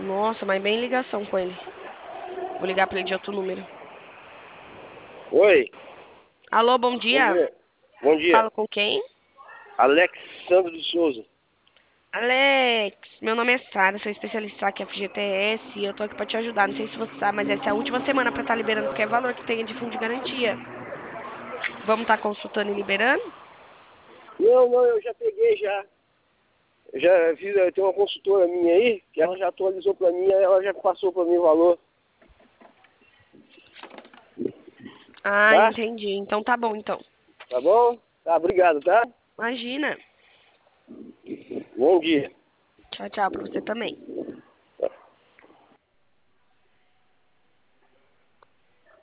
Nossa, mas bem ligação com ele. Vou ligar pra ele de outro número. Oi, Alô, bom bom dia. dia. Bom dia. Falo com quem? Alexandre de Souza. Alex, meu nome é Sara, sou especialista aqui FGTS e eu tô aqui pra te ajudar. Não sei se você sabe, mas essa é a última semana pra estar liberando qualquer valor que tenha de fundo de garantia. Vamos estar consultando e liberando? Não, eu já peguei já. Eu já fiz, eu tenho uma consultora minha aí, que ela já atualizou pra mim, aí ela já passou pra mim o valor, Ah, tá? entendi. Então tá bom, então. Tá bom? Tá, obrigado, tá? Imagina. Bom dia. Tchau, tchau pra você também.